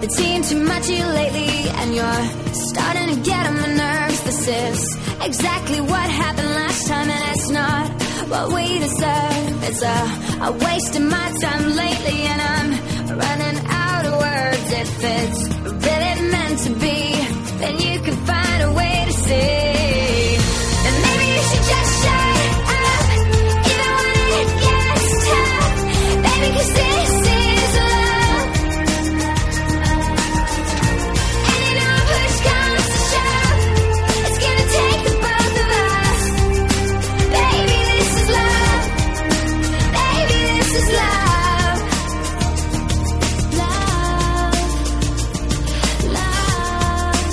Been seeing too much of you lately, and you're starting to get on my nerves. This is exactly what happened last time, and it's not what we deserve. It's a waste of my time lately, and I'm running out of words. If it's really meant to be, then you can find a way to see. And maybe you should just shut up, even when it gets tough, baby, 'cause this is love. And you know push comes to shove, it's gonna take the both of us. Baby, this is love. Baby, this is love. Love. Love.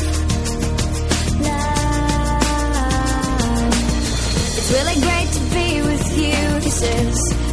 Love. It's really great to be with you. This is